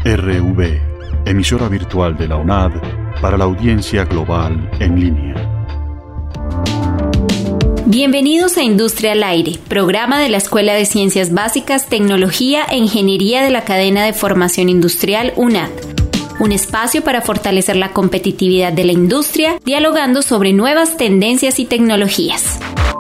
RV, emisora virtual de la UNAD para la audiencia global en línea. Bienvenidos a Industria al Aire, programa de la Escuela de Ciencias Básicas, Tecnología e Ingeniería de la Cadena de Formación Industrial UNAD. Un espacio para fortalecer la competitividad de la industria, dialogando sobre nuevas tendencias y tecnologías.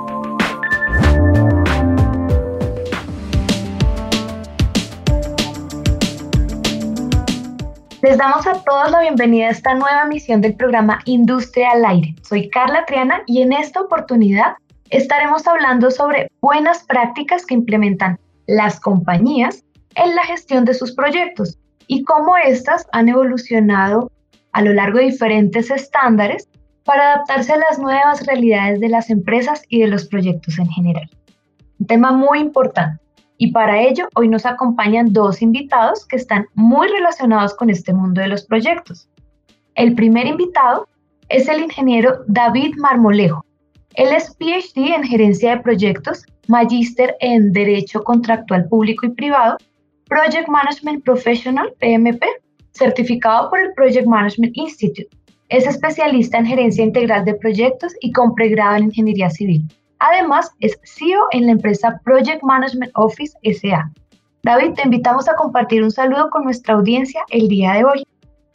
Les damos a todos la bienvenida a esta nueva emisión del programa Industria al Aire. Soy Carla Triana y en esta oportunidad estaremos hablando sobre buenas prácticas que implementan las compañías en la gestión de sus proyectos y cómo éstas han evolucionado a lo largo de diferentes estándares para adaptarse a las nuevas realidades de las empresas y de los proyectos en general. Un tema muy importante. Y para ello, hoy nos acompañan dos invitados que están muy relacionados con este mundo de los proyectos. El primer invitado es el ingeniero David Marmolejo. Él es PhD en Gerencia de Proyectos, magíster en Derecho Contractual Público y Privado, Project Management Professional, PMP, certificado por el Project Management Institute. Es especialista en Gerencia Integral de Proyectos y con pregrado en Ingeniería Civil. Además, es CEO en la empresa Project Management Office S.A. David, te invitamos a compartir un saludo con nuestra audiencia el día de hoy.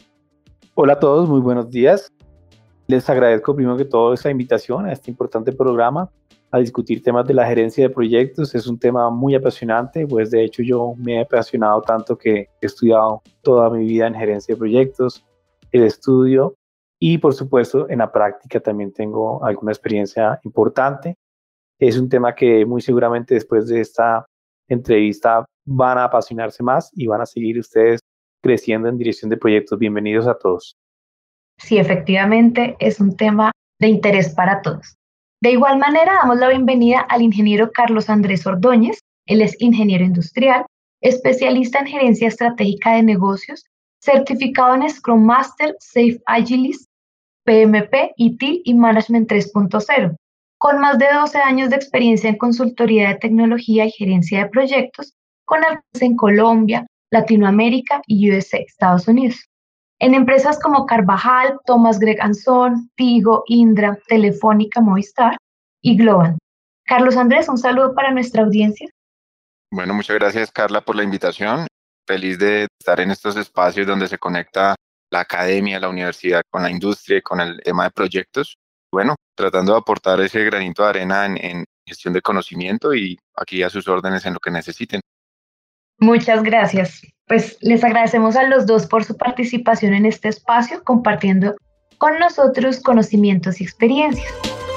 Hola a todos, muy buenos días. Les agradezco primero que todo esta invitación a este importante programa a discutir temas de la gerencia de proyectos. Es un tema muy apasionante, pues de hecho yo me he apasionado tanto que he estudiado toda mi vida en gerencia de proyectos, el estudio y por supuesto en la práctica también tengo alguna experiencia importante. Es un tema que muy seguramente después de esta entrevista van a apasionarse más y van a seguir ustedes creciendo en dirección de proyectos. Bienvenidos a todos. Sí, efectivamente es un tema de interés para todos. De igual manera, damos la bienvenida al ingeniero Carlos Andrés Ordóñez. Él es ingeniero industrial, especialista en gerencia estratégica de negocios, certificado en Scrum Master, Safe Agilist, PMP, ITIL y Management 3.0. Con más de 12 años de experiencia en consultoría de tecnología y gerencia de proyectos, con alcance en Colombia, Latinoamérica y USA, Estados Unidos. En empresas como Carvajal, Thomas Gregg & Son, Tigo, Indra, Telefónica, Movistar y Globant. Carlos Andrés, un saludo para nuestra audiencia. Bueno, muchas gracias Carla por la invitación. Feliz de estar en estos espacios donde se conecta la academia, la universidad con la industria y con el tema de proyectos. Bueno, tratando de aportar ese granito de arena en gestión de conocimiento y aquí a sus órdenes en lo que necesiten. Muchas gracias. Pues les agradecemos a los dos por su participación en este espacio, compartiendo con nosotros conocimientos y experiencias.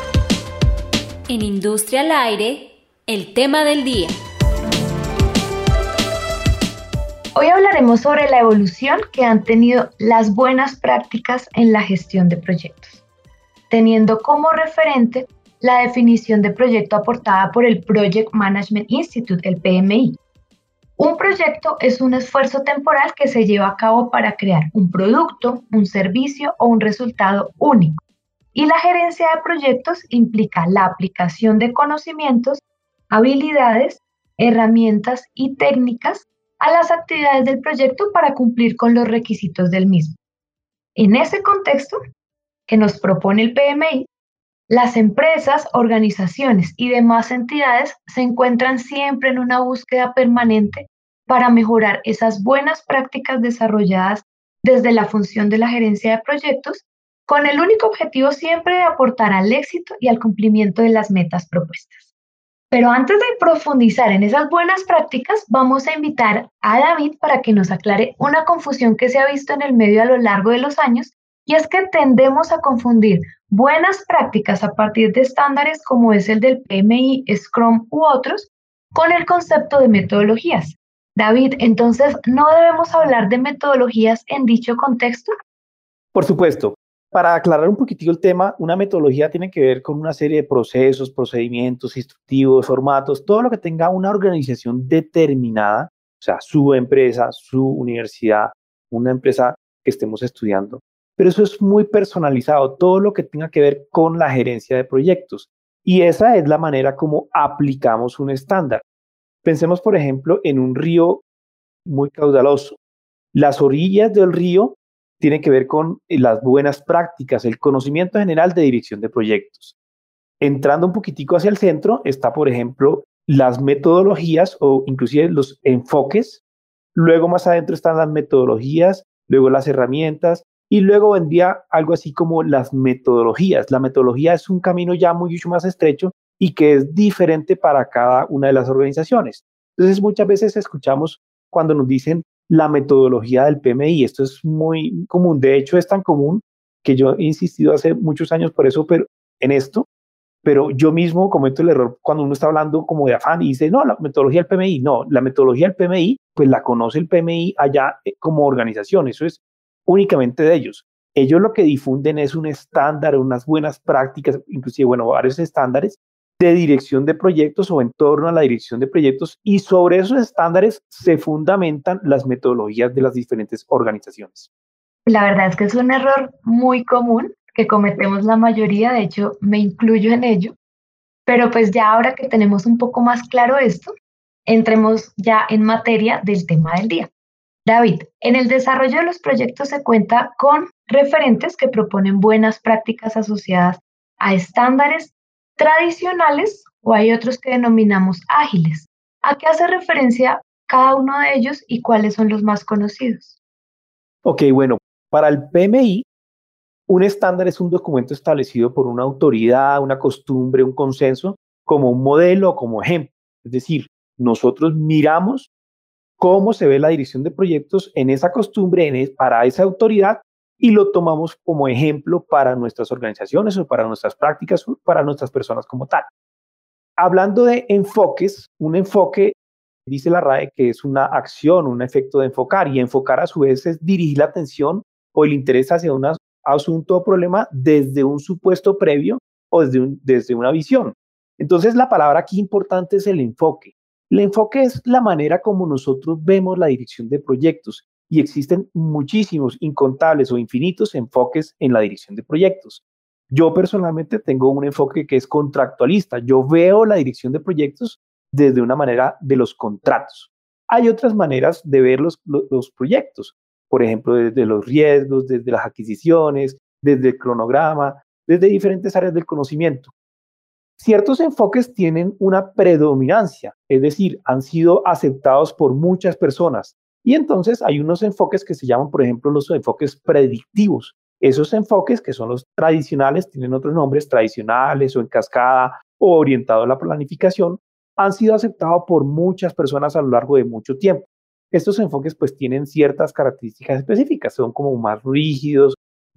En Industria al Aire, el tema del día. Hoy hablaremos sobre la evolución que han tenido las buenas prácticas en la gestión de proyectos, teniendo como referente la definición de proyecto aportada por el Project Management Institute, el PMI. Un proyecto es un esfuerzo temporal que se lleva a cabo para crear un producto, un servicio o un resultado único. Y la gerencia de proyectos implica la aplicación de conocimientos, habilidades, herramientas y técnicas a las actividades del proyecto para cumplir con los requisitos del mismo. En ese contexto que nos propone el PMI, las empresas, organizaciones y demás entidades se encuentran siempre en una búsqueda permanente para mejorar esas buenas prácticas desarrolladas desde la función de la gerencia de proyectos, con el único objetivo siempre de aportar al éxito y al cumplimiento de las metas propuestas. Pero antes de profundizar en esas buenas prácticas, vamos a invitar a David para que nos aclare una confusión que se ha visto en el medio a lo largo de los años, y es que tendemos a confundir buenas prácticas a partir de estándares como es el del PMI, Scrum u otros, con el concepto de metodologías. David, entonces, ¿no debemos hablar de metodologías en dicho contexto? Por supuesto. Para aclarar un poquitico el tema, una metodología tiene que ver con una serie de procesos, procedimientos, instructivos, formatos, todo lo que tenga una organización determinada, o sea, su empresa, su universidad, una empresa que estemos estudiando. Pero eso es muy personalizado, todo lo que tenga que ver con la gerencia de proyectos. Y esa es la manera como aplicamos un estándar. Pensemos, por ejemplo, en un río muy caudaloso. Las orillas del río tienen que ver con las buenas prácticas, el conocimiento general de dirección de proyectos. Entrando un poquitico hacia el centro está, por ejemplo, las metodologías o inclusive los enfoques. Luego más adentro están las metodologías, luego las herramientas y luego vendría algo así como las metodologías. La metodología es un camino ya mucho más estrecho y que es diferente para cada una de las organizaciones. Entonces muchas veces escuchamos cuando nos dicen la metodología del PMI. Esto es muy común. De hecho, es tan común que yo he insistido hace muchos años por eso, en esto, pero yo mismo cometo el error cuando uno está hablando como de afán y dice, no, la metodología del PMI, no, la metodología del PMI, pues la conoce el PMI allá como organización, eso es únicamente de ellos. Ellos lo que difunden es un estándar, unas buenas prácticas, inclusive, bueno, varios estándares de dirección de proyectos o en torno a la dirección de proyectos, y sobre esos estándares se fundamentan las metodologías de las diferentes organizaciones. La verdad es que es un error muy común que cometemos la mayoría, de hecho me incluyo en ello, pero pues ya ahora que tenemos un poco más claro esto, entremos ya en materia del tema del día. David, en el desarrollo de los proyectos se cuenta con referentes que proponen buenas prácticas asociadas a estándares tradicionales o hay otros que denominamos ágiles. ¿A qué hace referencia cada uno de ellos y cuáles son los más conocidos? Ok, bueno, para el PMI, un estándar es un documento establecido por una autoridad, una costumbre, un consenso, como un modelo o como ejemplo. Es decir, nosotros miramos cómo se ve la dirección de proyectos en esa costumbre, para esa autoridad, y lo tomamos como ejemplo para nuestras organizaciones o para nuestras prácticas o para nuestras personas como tal. Hablando de enfoques, un enfoque, dice la RAE, que es una acción, un efecto de enfocar, y enfocar a su vez es dirigir la atención o el interés hacia un asunto o problema desde un supuesto previo o desde una visión. Entonces, la palabra aquí importante es el enfoque. El enfoque es la manera como nosotros vemos la dirección de proyectos y existen muchísimos, incontables o infinitos enfoques en la dirección de proyectos. Yo personalmente tengo un enfoque que es contractualista. Yo veo la dirección de proyectos desde una manera de los contratos. Hay otras maneras de ver los proyectos, por ejemplo, desde los riesgos, desde las adquisiciones, desde el cronograma, desde diferentes áreas del conocimiento. Ciertos enfoques tienen una predominancia, es decir, han sido aceptados por muchas personas. Y entonces hay unos enfoques que se llaman, por ejemplo, los enfoques predictivos. Esos enfoques, que son los tradicionales, tienen otros nombres, tradicionales o en cascada o orientados a la planificación, han sido aceptados por muchas personas a lo largo de mucho tiempo. Estos enfoques pues tienen ciertas características específicas, son como más rígidos,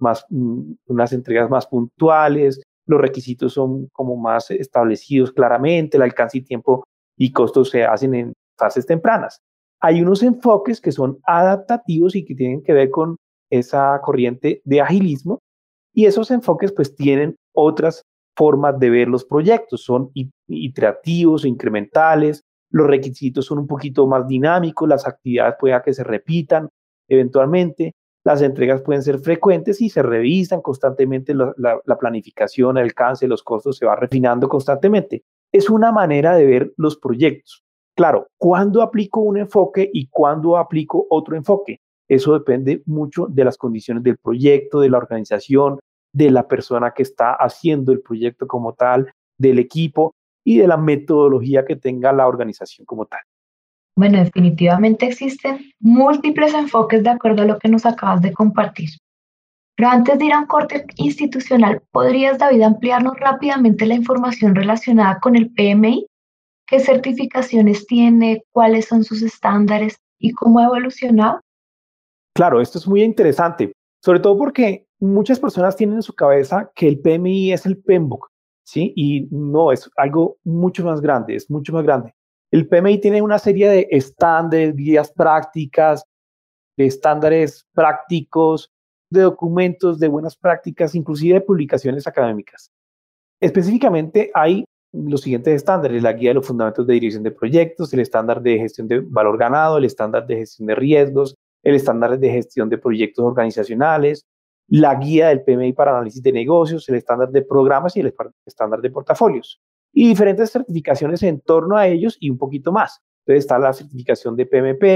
unas entregas más puntuales, los requisitos son como más establecidos claramente, el alcance y tiempo y costos se hacen en fases tempranas. Hay unos enfoques que son adaptativos y que tienen que ver con esa corriente de agilismo, y esos enfoques pues tienen otras formas de ver los proyectos, son iterativos o incrementales, los requisitos son un poquito más dinámicos, las actividades pueden que se repitan eventualmente, las entregas pueden ser frecuentes y se revisan constantemente la planificación, el alcance, los costos se va refinando constantemente. Es una manera de ver los proyectos. Claro, ¿cuándo aplico un enfoque y cuándo aplico otro enfoque? Eso depende mucho de las condiciones del proyecto, de la organización, de la persona que está haciendo el proyecto como tal, del equipo y de la metodología que tenga la organización como tal. Bueno, definitivamente existen múltiples enfoques de acuerdo a lo que nos acabas de compartir. Pero antes de ir a un corte institucional, ¿podrías, David, ampliarnos rápidamente la información relacionada con el PMI? ¿Qué certificaciones tiene? ¿Cuáles son sus estándares? ¿Y cómo ha evolucionado? Claro, esto es muy interesante, sobre todo porque muchas personas tienen en su cabeza que el PMI es el PMBOK, ¿sí? Y no, es algo mucho más grande, es mucho más grande. El PMI tiene una serie de estándares, guías prácticas, de estándares prácticos, de documentos, de buenas prácticas, inclusive de publicaciones académicas. Específicamente hay los siguientes estándares: la guía de los fundamentos de dirección de proyectos, el estándar de gestión de valor ganado, el estándar de gestión de riesgos, el estándar de gestión de proyectos organizacionales, la guía del PMI para análisis de negocios, el estándar de programas y el estándar de portafolios. Y diferentes certificaciones en torno a ellos y un poquito más. Entonces está la certificación de PMP,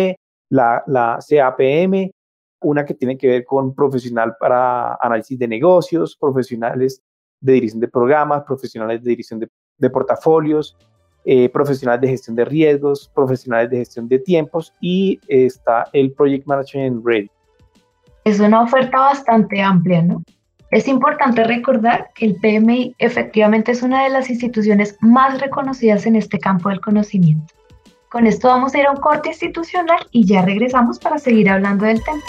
la CAPM, una que tiene que ver con profesional para análisis de negocios, profesionales de dirección de programas, profesionales de dirección de portafolios, profesionales de gestión de riesgos, profesionales de gestión de tiempos y está el Project Management Ready. Es una oferta bastante amplia, ¿no? Es importante recordar que el PMI efectivamente es una de las instituciones más reconocidas en este campo del conocimiento. Con esto vamos a ir a un corte institucional y ya regresamos para seguir hablando del tema.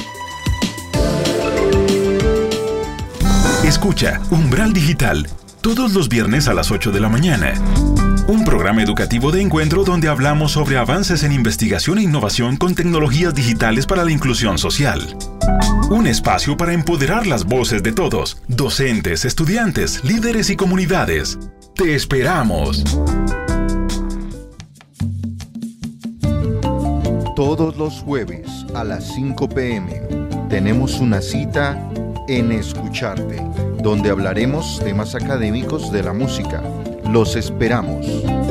Escucha Umbral Digital todos los viernes a las 8 de la mañana. Un programa educativo de encuentro donde hablamos sobre avances en investigación e innovación con tecnologías digitales para la inclusión social. Un espacio para empoderar las voces de todos, docentes, estudiantes, líderes y comunidades. ¡Te esperamos! Todos los jueves a las 5 p.m. tenemos una cita en Escucharte, donde hablaremos temas académicos de la música. Los esperamos.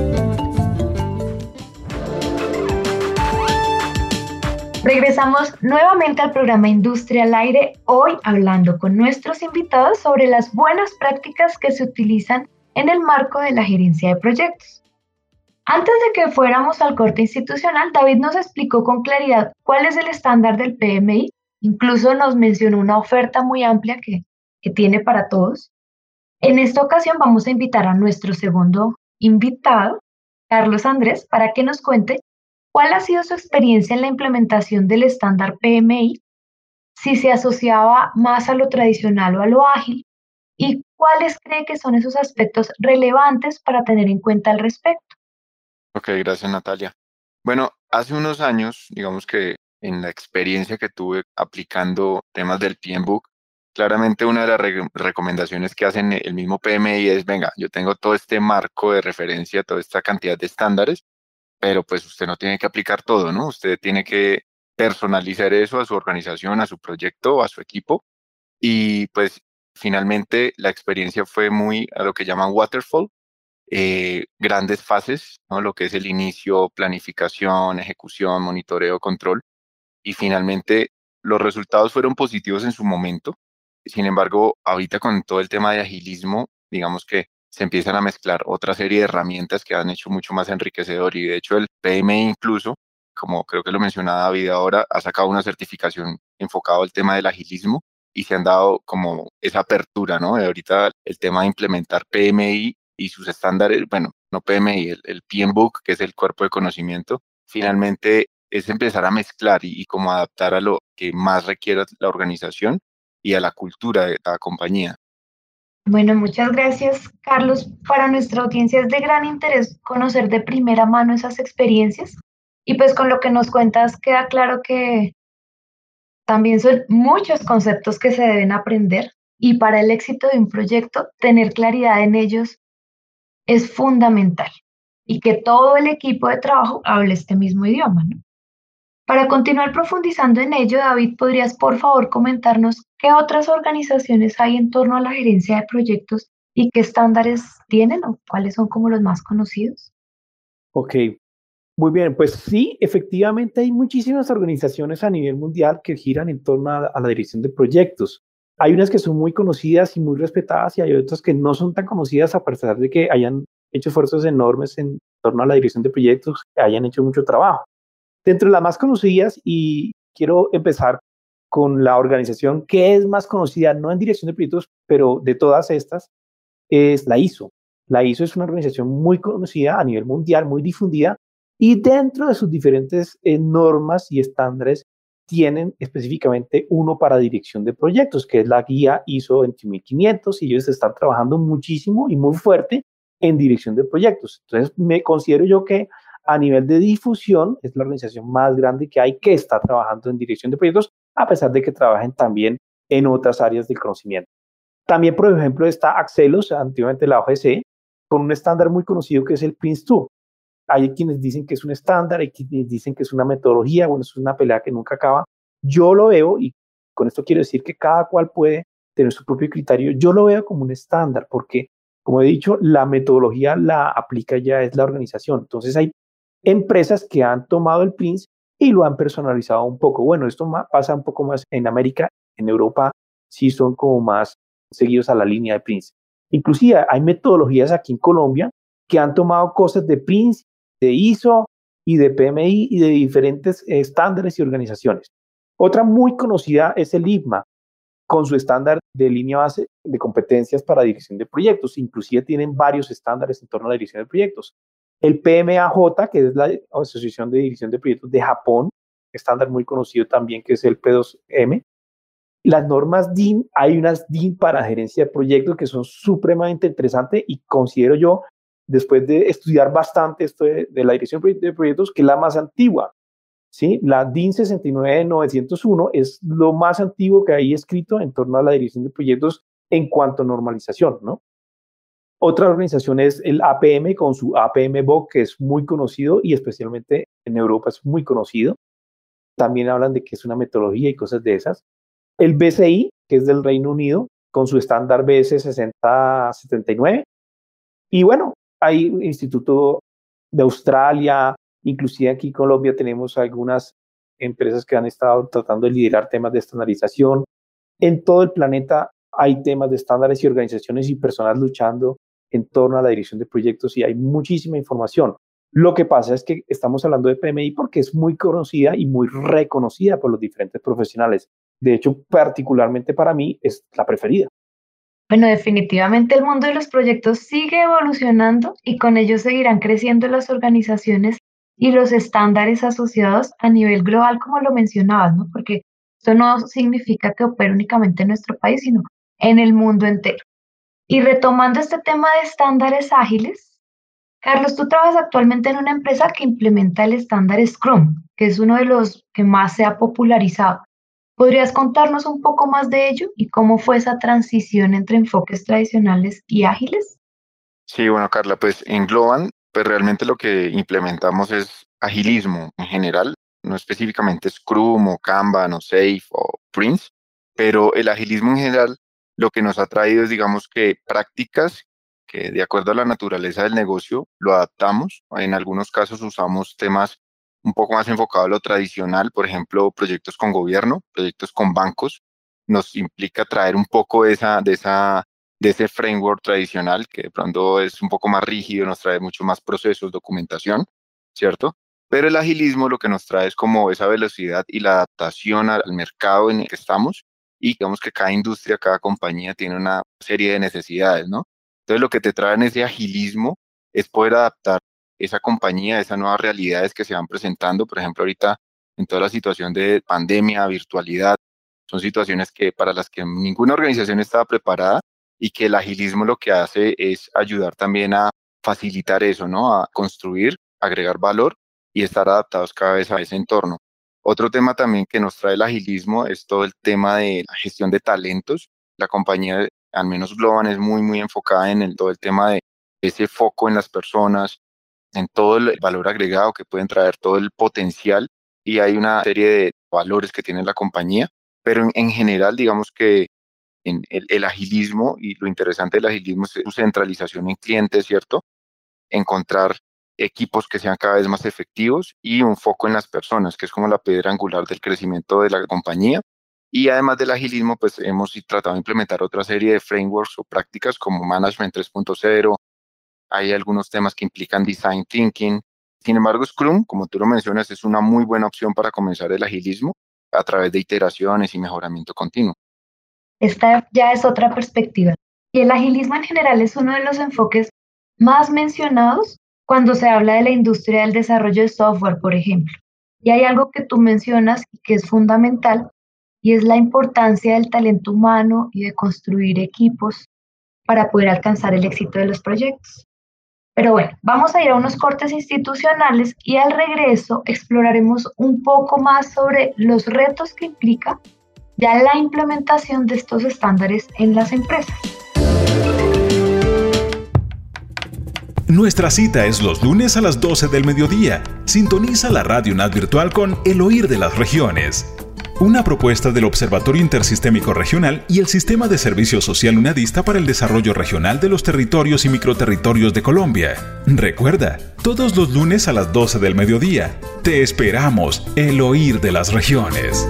Regresamos nuevamente al programa Industria al Aire, hoy hablando con nuestros invitados sobre las buenas prácticas que se utilizan en el marco de la gerencia de proyectos. Antes de que fuéramos al corte institucional, David nos explicó con claridad cuál es el estándar del PMI, incluso nos mencionó una oferta muy amplia que tiene para todos. En esta ocasión vamos a invitar a nuestro segundo invitado, Carlos Andrés, para que nos cuente cuál ha sido su experiencia en la implementación del estándar PMI, si se asociaba más a lo tradicional o a lo ágil, y cuáles cree que son esos aspectos relevantes para tener en cuenta al respecto. Ok, gracias Natalia. Bueno, hace unos años, digamos que en la experiencia que tuve aplicando temas del PMBOK, claramente una de las recomendaciones que hacen el mismo PMI es, venga, yo tengo todo este marco de referencia, toda esta cantidad de estándares, pero pues usted no tiene que aplicar todo, ¿no? Usted tiene que personalizar eso a su organización, a su proyecto, a su equipo. Y pues finalmente la experiencia fue muy a lo que llaman waterfall, grandes fases, ¿no? Lo que es el inicio, planificación, ejecución, monitoreo, control. Y finalmente los resultados fueron positivos en su momento. Sin embargo, ahorita con todo el tema de agilismo, digamos que se empiezan a mezclar otra serie de herramientas que han hecho mucho más enriquecedor y de hecho el PMI incluso, como creo que lo mencionaba David ahora, ha sacado una certificación enfocada al tema del agilismo y se han dado como esa apertura, ¿no? De ahorita el tema de implementar PMI y sus estándares, bueno, no PMI, el PMBOK, que es el cuerpo de conocimiento, finalmente es empezar a mezclar y como adaptar a lo que más requiera la organización y a la cultura de la compañía. Bueno, muchas gracias, Carlos. Para nuestra audiencia es de gran interés conocer de primera mano esas experiencias y pues con lo que nos cuentas queda claro que también son muchos conceptos que se deben aprender y para el éxito de un proyecto tener claridad en ellos es fundamental y que todo el equipo de trabajo hable este mismo idioma, ¿no? Para continuar profundizando en ello, David, ¿podrías por favor comentarnos qué otras organizaciones hay en torno a la gerencia de proyectos y qué estándares tienen o cuáles son como los más conocidos? Ok, muy bien, pues sí, efectivamente hay muchísimas organizaciones a nivel mundial que giran en torno a la dirección de proyectos. Hay unas que son muy conocidas y muy respetadas y hay otras que no son tan conocidas a pesar de que hayan hecho esfuerzos enormes en torno a la dirección de proyectos, que hayan hecho mucho trabajo. Dentro de las más conocidas, y quiero empezar con la organización que es más conocida, no en dirección de proyectos, pero de todas estas, es la ISO. La ISO es una organización muy conocida a nivel mundial, muy difundida, y dentro de sus diferentes normas y estándares tienen específicamente uno para dirección de proyectos, que es la guía ISO 21500, y ellos están trabajando muchísimo y muy fuerte en dirección de proyectos. Entonces, me considero yo que a nivel de difusión es la organización más grande que hay que está trabajando en dirección de proyectos, a pesar de que trabajen también en otras áreas del conocimiento. También, por ejemplo, está Axelos, antiguamente la OGC, con un estándar muy conocido que es el Prince2. Hay quienes dicen que es un estándar, hay quienes dicen que es una metodología, bueno, es una pelea que nunca acaba. Yo lo veo, y con esto quiero decir que cada cual puede tener su propio criterio, yo lo veo como un estándar, porque, como he dicho, la metodología la aplica ya es la organización. Entonces hay empresas que han tomado el Prince y lo han personalizado un poco. Bueno, esto pasa un poco más en América, en Europa sí son como más seguidos a la línea de Prince. Inclusive hay metodologías aquí en Colombia que han tomado cosas de Prince, de ISO y de PMI y de diferentes estándares y organizaciones. Otra muy conocida es el IPMA, con su estándar de línea base de competencias para dirección de proyectos. Inclusive tienen varios estándares en torno a la dirección de proyectos. El PMAJ, que es la Asociación de Dirección de Proyectos de Japón, estándar muy conocido también, que es el P2M. Las normas DIN, hay unas DIN para gerencia de proyectos que son supremamente interesantes y considero yo, después de estudiar bastante esto de la dirección de proyectos, que es la más antigua. ¿Sí? La DIN 69901 es lo más antiguo que hay escrito en torno a la dirección de proyectos en cuanto a normalización, ¿no? Otra organización es el APM con su APM BOK, que es muy conocido y especialmente en Europa es muy conocido. También hablan de que es una metodología y cosas de esas. El BCI, que es del Reino Unido, con su estándar BS 6079. Y bueno, hay Instituto de Australia, inclusive aquí en Colombia tenemos algunas empresas que han estado tratando de liderar temas de estandarización. En todo el planeta hay temas de estándares y organizaciones y personas luchando en torno a la dirección de proyectos y hay muchísima información. Lo que pasa es que estamos hablando de PMI porque es muy conocida y muy reconocida por los diferentes profesionales. De hecho, particularmente para mí es la preferida. Bueno, definitivamente el mundo de los proyectos sigue evolucionando y con ello seguirán creciendo las organizaciones y los estándares asociados a nivel global, como lo mencionabas, ¿no? Porque esto no significa que opere únicamente en nuestro país, sino en el mundo entero. Y retomando este tema de estándares ágiles, Carlos, tú trabajas actualmente en una empresa que implementa el estándar Scrum, que es uno de los que más se ha popularizado. ¿Podrías contarnos un poco más de ello y cómo fue esa transición entre enfoques tradicionales y ágiles? Sí, bueno, Carla, pues en Globant, pues realmente lo que implementamos es agilismo en general, no específicamente Scrum o Kanban o Safe o Prince, pero el agilismo en general lo que nos ha traído es, digamos, que prácticas que de acuerdo a la naturaleza del negocio lo adaptamos. En algunos casos usamos temas un poco más enfocados a lo tradicional, por ejemplo, proyectos con gobierno, proyectos con bancos. Nos implica traer un poco de ese framework tradicional que de pronto es un poco más rígido, nos trae mucho más procesos, documentación, ¿cierto? Pero el agilismo lo que nos trae es como esa velocidad y la adaptación al mercado en el que estamos y digamos que cada industria, cada compañía tiene una serie de necesidades, ¿no? Entonces lo que te trae en ese agilismo es poder adaptar esa compañía a esas nuevas realidades que se van presentando. Por ejemplo, ahorita en toda la situación de pandemia, virtualidad, son situaciones que para las que ninguna organización estaba preparada y que el agilismo lo que hace es ayudar también a facilitar eso, ¿no? A construir, agregar valor y estar adaptados cada vez a ese entorno. Otro tema también que nos trae el agilismo es todo el tema de la gestión de talentos. La compañía, al menos Globant, es muy enfocada en todo el tema de ese foco en las personas, en todo el valor agregado que pueden traer, todo el potencial, y hay una serie de valores que tiene la compañía, pero en general digamos que en el agilismo, y lo interesante del agilismo es su centralización en clientes, ¿cierto? Encontrar equipos que sean cada vez más efectivos y un foco en las personas, que es como la piedra angular del crecimiento de la compañía. Y además del agilismo, pues hemos tratado de implementar otra serie de frameworks o prácticas como Management 3.0. Hay algunos temas que implican Design Thinking. Sin embargo, Scrum, como tú lo mencionas, es una muy buena opción para comenzar el agilismo a través de iteraciones y mejoramiento continuo. Esta ya es otra perspectiva. Y el agilismo en general es uno de los enfoques más mencionados cuando se habla de la industria del desarrollo de software, por ejemplo. Y hay algo que tú mencionas y que es fundamental, y es la importancia del talento humano y de construir equipos para poder alcanzar el éxito de los proyectos. Pero bueno, vamos a ir a unos cortes institucionales y al regreso exploraremos un poco más sobre los retos que implica ya la implementación de estos estándares en las empresas. Nuestra cita es los lunes a las 12 del mediodía. Sintoniza la Radio UNAD virtual con El Oír de las Regiones. Una propuesta del Observatorio Intersistémico Regional y el Sistema de Servicio Social UNADista para el Desarrollo Regional de los Territorios y Microterritorios de Colombia. Recuerda, todos los lunes a las 12 del mediodía. Te esperamos, el oír de las regiones.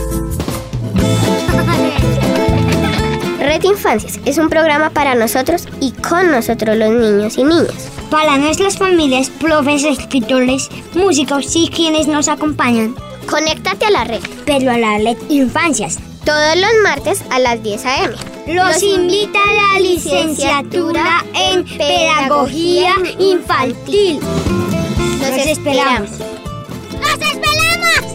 Red Infancias es un programa para nosotros y con nosotros los niños y niñas. Para nuestras familias, profes, escritores, músicos y quienes nos acompañan. Conéctate a la red. Pero a la Red Infancias. Todos los martes a las 10 a.m. Los invita a la licenciatura en Pedagogía Infantil. Los esperamos. ¡Los esperamos!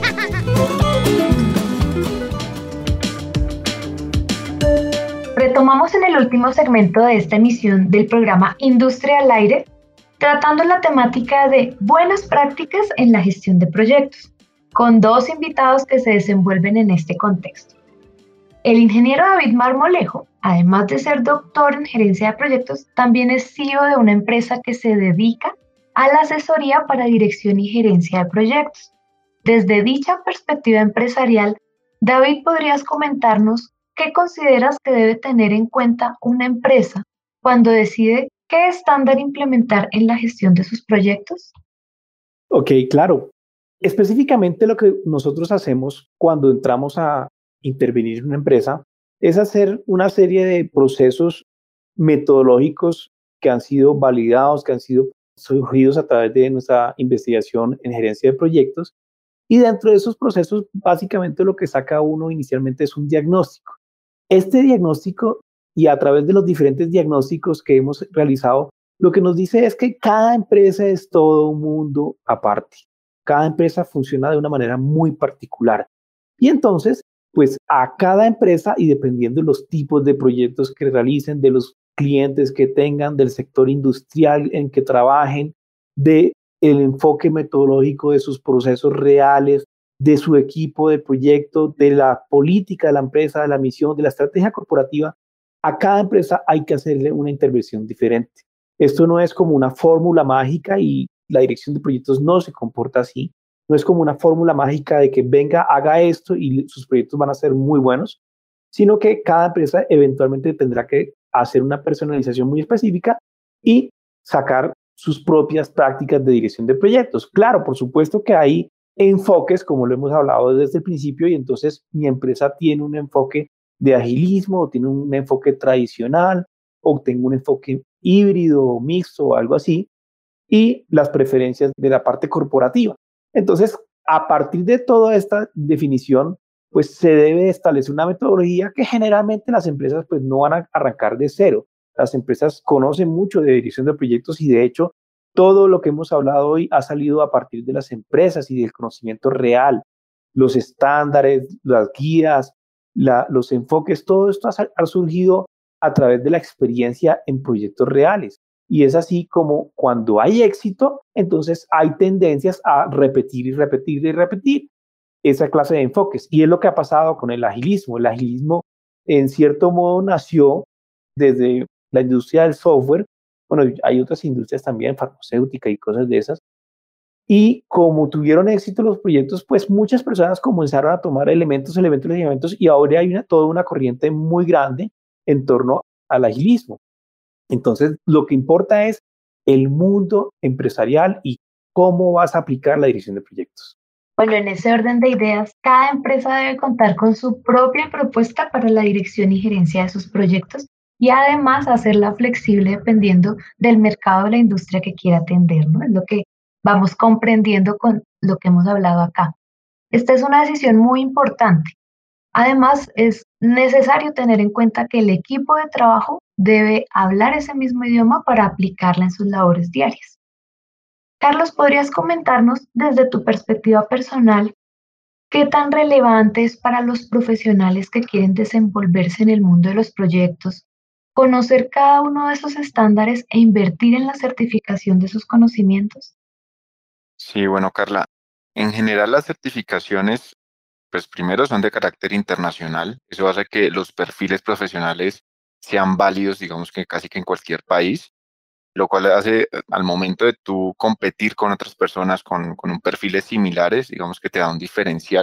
Retomamos en el último segmento de esta emisión del programa Industria al Aire, tratando la temática de buenas prácticas en la gestión de proyectos, con dos invitados que se desenvuelven en este contexto. El ingeniero David Marmolejo, además de ser doctor en gerencia de proyectos, también es CEO de una empresa que se dedica a la asesoría para dirección y gerencia de proyectos. Desde dicha perspectiva empresarial, David, ¿podrías comentarnos qué consideras que debe tener en cuenta una empresa cuando decide qué estándar implementar en la gestión de sus proyectos? Ok, claro. Específicamente lo que nosotros hacemos cuando entramos a intervenir en una empresa es hacer una serie de procesos metodológicos que han sido validados, que han sido surgidos a través de nuestra investigación en gerencia de proyectos, y dentro de esos procesos básicamente lo que saca uno inicialmente es un diagnóstico. Este diagnóstico, y a través de los diferentes diagnósticos que hemos realizado, lo que nos dice es que cada empresa es todo un mundo aparte. Cada empresa funciona de una manera muy particular. Y entonces, pues a cada empresa, y dependiendo de los tipos de proyectos que realicen, de los clientes que tengan, del sector industrial en que trabajen, del enfoque metodológico de sus procesos reales, de su equipo de proyecto, de la política de la empresa, de la misión, de la estrategia corporativa, a cada empresa hay que hacerle una intervención diferente. Esto no es como una fórmula mágica y la dirección de proyectos no se comporta así. No es como una fórmula mágica de que venga, haga esto y sus proyectos van a ser muy buenos, sino que cada empresa eventualmente tendrá que hacer una personalización muy específica y sacar sus propias prácticas de dirección de proyectos. Claro, por supuesto que hay enfoques, como lo hemos hablado desde el principio, y entonces mi empresa tiene un enfoque de agilismo, o tiene un enfoque tradicional, o tengo un enfoque híbrido, mixto o algo así, y las preferencias de la parte corporativa. Entonces, a partir de toda esta definición, pues se debe establecer una metodología que generalmente las empresas pues no van a arrancar de cero. Las empresas conocen mucho de dirección de proyectos y de hecho todo lo que hemos hablado hoy ha salido a partir de las empresas y del conocimiento real. Los estándares, las guías, los enfoques, todo esto ha surgido a través de la experiencia en proyectos reales. Y es así como cuando hay éxito, entonces hay tendencias a repetir y repetir y repetir esa clase de enfoques. Y es lo que ha pasado con el agilismo. El agilismo, en cierto modo, nació desde la industria del software. Bueno, hay otras industrias también, farmacéutica y cosas de esas. Y como tuvieron éxito los proyectos, pues muchas personas comenzaron a tomar elementos y ahora hay toda una corriente muy grande en torno al agilismo. Entonces, lo que importa es el mundo empresarial y cómo vas a aplicar la dirección de proyectos. Bueno, en ese orden de ideas, cada empresa debe contar con su propia propuesta para la dirección y gerencia de sus proyectos y además hacerla flexible dependiendo del mercado o la industria que quiera atender, ¿no? Es lo que vamos comprendiendo con lo que hemos hablado acá. Esta es una decisión muy importante. Además, es necesario tener en cuenta que el equipo de trabajo debe hablar ese mismo idioma para aplicarla en sus labores diarias. Carlos, ¿podrías comentarnos desde tu perspectiva personal qué tan relevante es para los profesionales que quieren desenvolverse en el mundo de los proyectos conocer cada uno de esos estándares e invertir en la certificación de sus conocimientos? Sí, bueno, Carla, en general las certificaciones, pues primero son de carácter internacional. Eso hace que los perfiles profesionales sean válidos, digamos que casi que en cualquier país, lo cual hace al momento de tú competir con otras personas con perfiles similares, digamos que te da un diferencial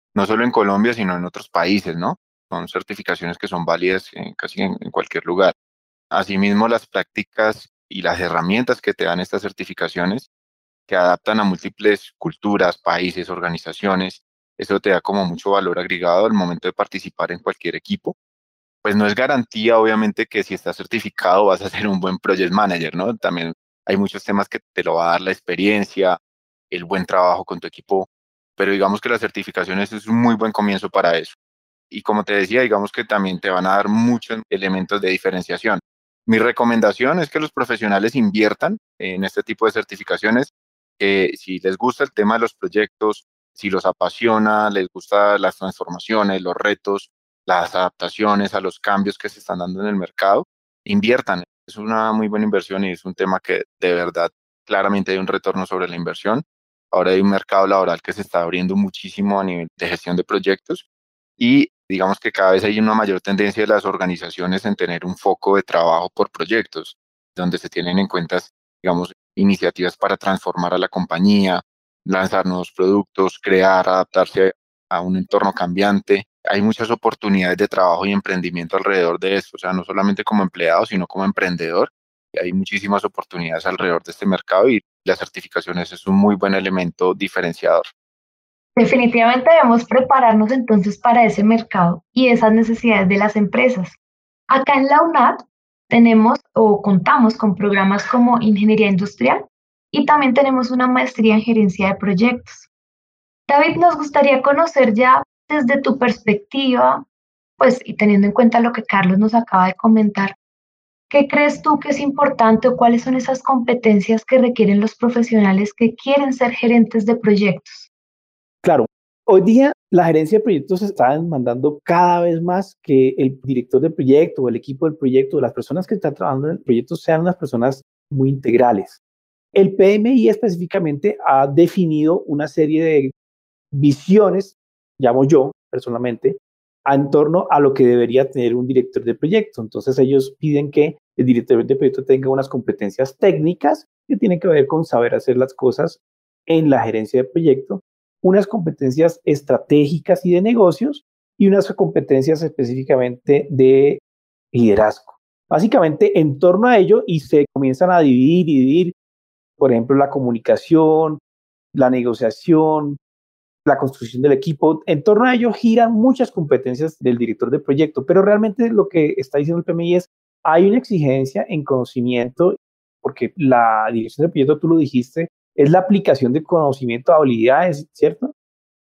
no solo en Colombia, sino en otros países, ¿no? Son certificaciones que son válidas casi en cualquier lugar. Asimismo, las prácticas y las herramientas que te dan estas certificaciones, que adaptan a múltiples culturas, países, organizaciones, eso te da como mucho valor agregado al momento de participar en cualquier equipo. Pues no es garantía, obviamente, que si estás certificado vas a ser un buen project manager, ¿no? También hay muchos temas que te lo va a dar la experiencia, el buen trabajo con tu equipo, pero digamos que las certificaciones es un muy buen comienzo para eso. Y como te decía, digamos que también te van a dar muchos elementos de diferenciación. Mi recomendación es que los profesionales inviertan en este tipo de certificaciones, que si les gusta el tema de los proyectos, si los apasiona, les gustan las transformaciones, los retos, las adaptaciones a los cambios que se están dando en el mercado, inviertan. Es una muy buena inversión y es un tema que de verdad claramente hay un retorno sobre la inversión. Ahora hay un mercado laboral que se está abriendo muchísimo a nivel de gestión de proyectos y digamos que cada vez hay una mayor tendencia de las organizaciones en tener un foco de trabajo por proyectos, donde se tienen en cuenta, digamos, iniciativas para transformar a la compañía, lanzar nuevos productos, crear, adaptarse a un entorno cambiante. Hay muchas oportunidades de trabajo y emprendimiento alrededor de esto, o sea, no solamente como empleado, sino como emprendedor. Hay muchísimas oportunidades alrededor de este mercado y las certificaciones es un muy buen elemento diferenciador. Definitivamente debemos prepararnos entonces para ese mercado y esas necesidades de las empresas. Acá en la UNAD tenemos o contamos con programas como Ingeniería Industrial y también tenemos una maestría en Gerencia de Proyectos. David, nos gustaría conocer ya desde tu perspectiva, pues y teniendo en cuenta lo que Carlos nos acaba de comentar, ¿qué crees tú que es importante o cuáles son esas competencias que requieren los profesionales que quieren ser gerentes de proyectos? Claro, hoy día la gerencia de proyectos está demandando cada vez más que el director del proyecto, el equipo del proyecto, las personas que están trabajando en el proyecto sean unas personas muy integrales. El PMI específicamente ha definido una serie de visiones, llamo yo personalmente, en torno a lo que debería tener un director de proyecto. Entonces ellos piden que el director de proyecto tenga unas competencias técnicas que tienen que ver con saber hacer las cosas en la gerencia de proyecto, unas competencias estratégicas y de negocios y unas competencias específicamente de liderazgo. Básicamente en torno a ello y se comienzan a dividir, por ejemplo, la comunicación, la negociación, la construcción del equipo. En torno a ello giran muchas competencias del director de proyecto, pero realmente lo que está diciendo el PMI es, hay una exigencia en conocimiento, porque la dirección de proyecto, tú lo dijiste, es la aplicación de conocimiento, habilidades, ¿cierto?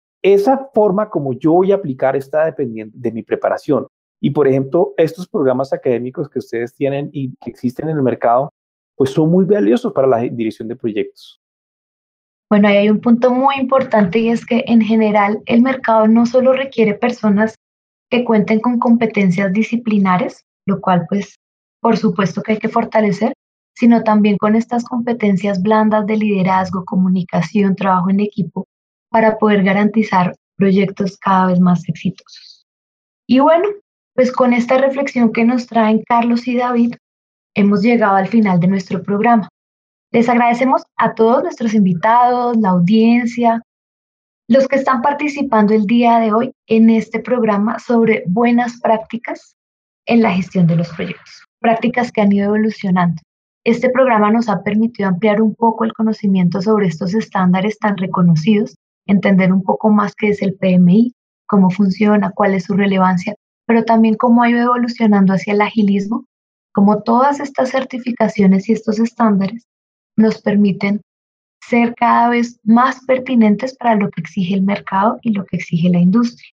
Esa forma como yo voy a aplicar está dependiendo de mi preparación. Y, por ejemplo, estos programas académicos que ustedes tienen y que existen en el mercado, pues son muy valiosos para la dirección de proyectos. Bueno, ahí hay un punto muy importante y es que en general el mercado no solo requiere personas que cuenten con competencias disciplinares, lo cual pues por supuesto que hay que fortalecer, sino también con estas competencias blandas de liderazgo, comunicación, trabajo en equipo, para poder garantizar proyectos cada vez más exitosos. Y bueno, pues con esta reflexión que nos traen Carlos y David, hemos llegado al final de nuestro programa. Les agradecemos a todos nuestros invitados, la audiencia, los que están participando el día de hoy en este programa sobre buenas prácticas en la gestión de los proyectos, prácticas que han ido evolucionando. Este programa nos ha permitido ampliar un poco el conocimiento sobre estos estándares tan reconocidos, entender un poco más qué es el PMI, cómo funciona, cuál es su relevancia, pero también cómo ha ido evolucionando hacia el agilismo, cómo todas estas certificaciones y estos estándares nos permiten ser cada vez más pertinentes para lo que exige el mercado y lo que exige la industria.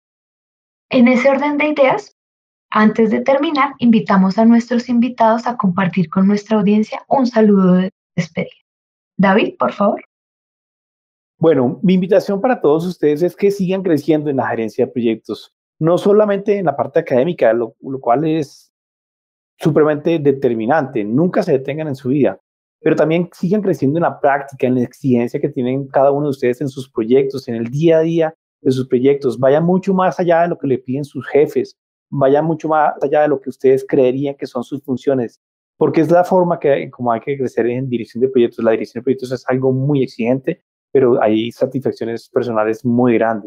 En ese orden de ideas, antes de terminar, invitamos a nuestros invitados a compartir con nuestra audiencia un saludo de despedida. David, por favor. Bueno, mi invitación para todos ustedes es que sigan creciendo en la gerencia de proyectos, no solamente en la parte académica, lo cual es supremamente determinante, nunca se detengan en su vida, pero también sigan creciendo en la práctica, en la exigencia que tienen cada uno de ustedes en sus proyectos, en el día a día de sus proyectos. Vayan mucho más allá de lo que le piden sus jefes, vayan mucho más allá de lo que ustedes creerían que son sus funciones, porque es la forma como hay que crecer en dirección de proyectos. La dirección de proyectos es algo muy exigente, pero hay satisfacciones personales muy grandes.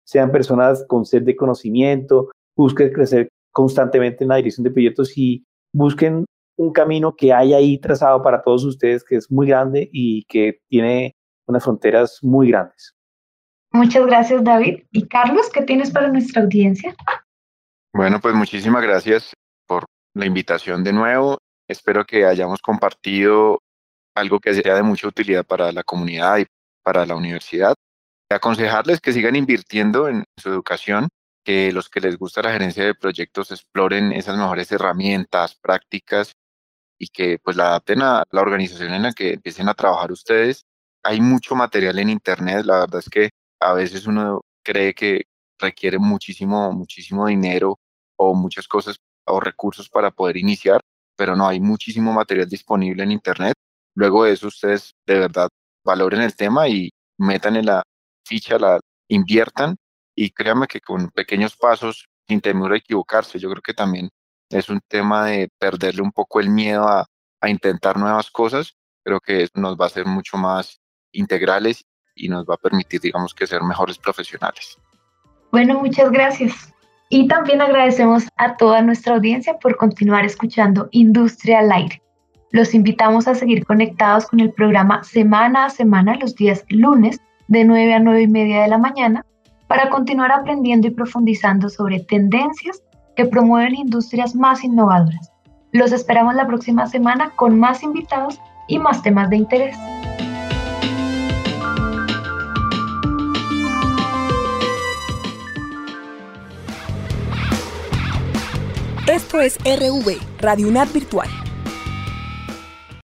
sean personas con sed de conocimiento, busquen crecer constantemente en la dirección de proyectos y busquen un camino que hay ahí trazado para todos ustedes, que es muy grande y que tiene unas fronteras muy grandes. Muchas gracias, David. Y Carlos, ¿qué tienes para nuestra audiencia? Bueno, pues muchísimas gracias por la invitación de nuevo. Espero que hayamos compartido algo que sea de mucha utilidad para la comunidad y para la universidad. Aconsejarles que sigan invirtiendo en su educación, que los que les gusta la gerencia de proyectos exploren esas mejores herramientas, prácticas y que pues la adapten a la organización en la que empiecen a trabajar ustedes. Hay mucho material en internet, la verdad es que a veces uno cree que requiere muchísimo dinero o muchas cosas o recursos para poder iniciar, pero no, hay muchísimo material disponible en internet. Luego de eso ustedes de verdad valoren el tema y metan en la ficha, la inviertan y créanme que con pequeños pasos, sin temor a equivocarse, yo creo que también es un tema de perderle un poco el miedo a intentar nuevas cosas. Creo que eso nos va a hacer mucho más integrales y nos va a permitir, digamos, que ser mejores profesionales. Bueno, muchas gracias. Y también agradecemos a toda nuestra audiencia por continuar escuchando Industria al Aire. Los invitamos a seguir conectados con el programa semana a semana los días lunes de 9 a 9:30 de la mañana para continuar aprendiendo y profundizando sobre tendencias que promueven industrias más innovadoras. Los esperamos la próxima semana con más invitados y más temas de interés. Esto es RV, Radio UNAD Virtual.